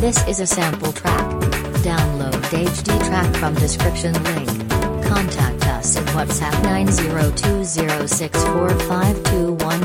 This is a sample track. Download HD track from description link. Contact us in WhatsApp 9020645219.